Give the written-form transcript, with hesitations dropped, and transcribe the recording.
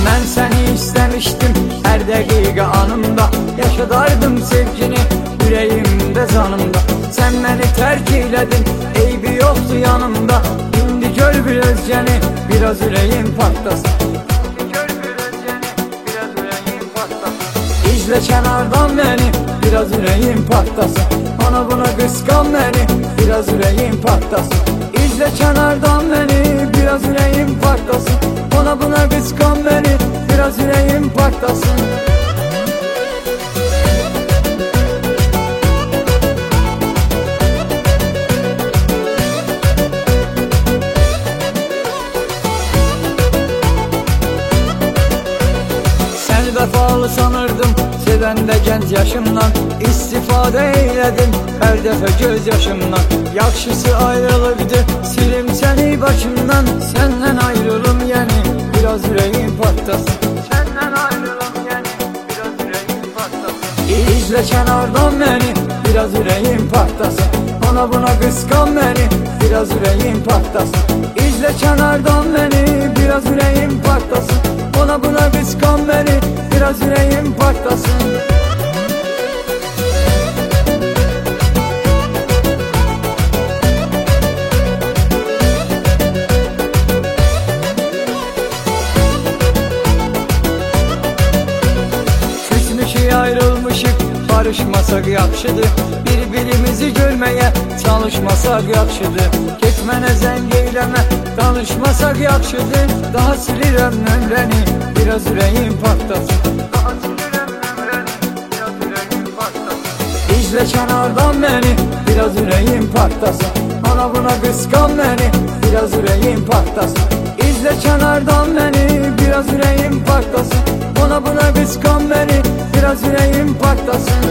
Mən səni istemiştim her dakika anımda, yaşadardım sevgini yüreğimde zanımda. Sen beni terk eyledin, eybi yoktu yanımda. Şimdi gör bir özgeni, biraz yüreğim patlasın. İzle kenardan beni, biraz yüreğim patlasın. Ona buna kıskan beni, biraz yüreğim patlasın. İzle kenardan beni, biraz yüreğim patlasın. Ona buna kıskan beni, biraz yüreğim patlasın. Sen vefalı sanırdım, seven de genç yaşımdan. İstifade eyledim her defa gözyaşımdan. Yakşısı ayrılıktı, silim seni başımdan. Senden ayrılım yeni, biraz yüreğim patlasın. Senden ayrılım yeni, biraz yüreğim patlasın. İzle kenardan beni, biraz yüreğim patlasın. Ona buna kıskan beni, biraz yüreğim patlasın. İzle kenardan beni, biraz yüreğim patlasın. Ona buna kıskan beni, biraz yüreğim patlasın. Küsmüşük ayrılmışık, barışmasak yaxşıdır. Birbirimizi görmeye çalışmasak yaxşıdır. Getmene zəng eyləmə, danışmasak yaxşıdır. Daha silirəm nömrəni, biraz yüreğim patlasın. Daha silirəm nömrəni, biraz yüreğim patlasın. İzle kenardan beni, biraz yüreğim patlasın. Ona buna kıskan beni, biraz yüreğim patlasın. İzle kenardan beni, biraz yüreğim patlasın. Ona buna kıskan beni, biraz yüreğim patlasın.